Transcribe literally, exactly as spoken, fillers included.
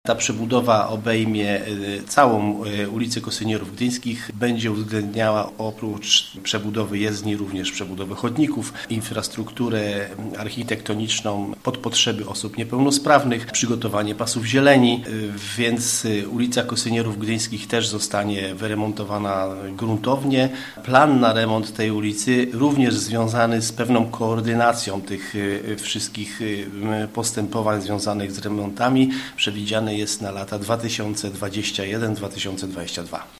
Ta przebudowa obejmie całą ulicę Kosynierów Gdyńskich, będzie uwzględniała oprócz przebudowy jezdni również przebudowę chodników, infrastrukturę architektoniczną pod potrzeby osób niepełnosprawnych, przygotowanie pasów zieleni, więc ulica Kosynierów Gdyńskich też zostanie wyremontowana gruntownie. Plan na remont tej ulicy również związany z pewną koordynacją tych wszystkich postępowań związanych z remontami przewidziany jest na lata dwa tysiące dwudziesty pierwszy do dwa tysiące dwudziestego drugiego.